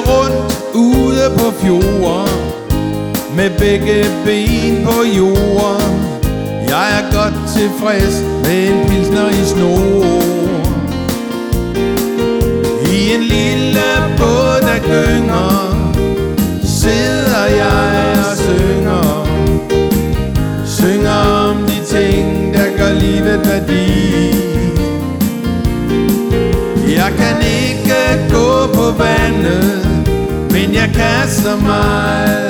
rundt ude på fjorden med begge ben på jorden. Jeg er godt tilfreds med en pilsner i snor. I en lille båd der gynger sidder jeg og synger. Synger om de ting der gør livet værdi. Jeg kan ikke gå på vandet, men jeg kan så meget